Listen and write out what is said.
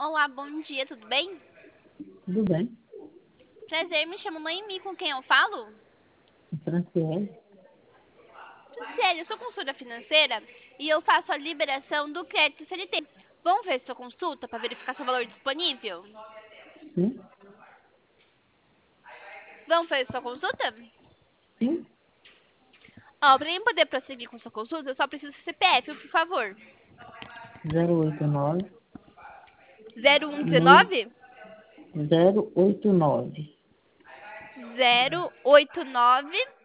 Olá, bom dia, tudo bem? Tudo bem? Prazer, me chamo Noemi, com quem eu falo? Franciele? Sério, eu sou consultora financeira e eu faço a liberação do crédito CLT. Vamos ver sua consulta para verificar seu valor disponível? Sim? Vamos fazer sua consulta? Sim? Ó, para mim poder prosseguir com sua consulta, eu só preciso do CPF, por favor. 089 6 0119 089 089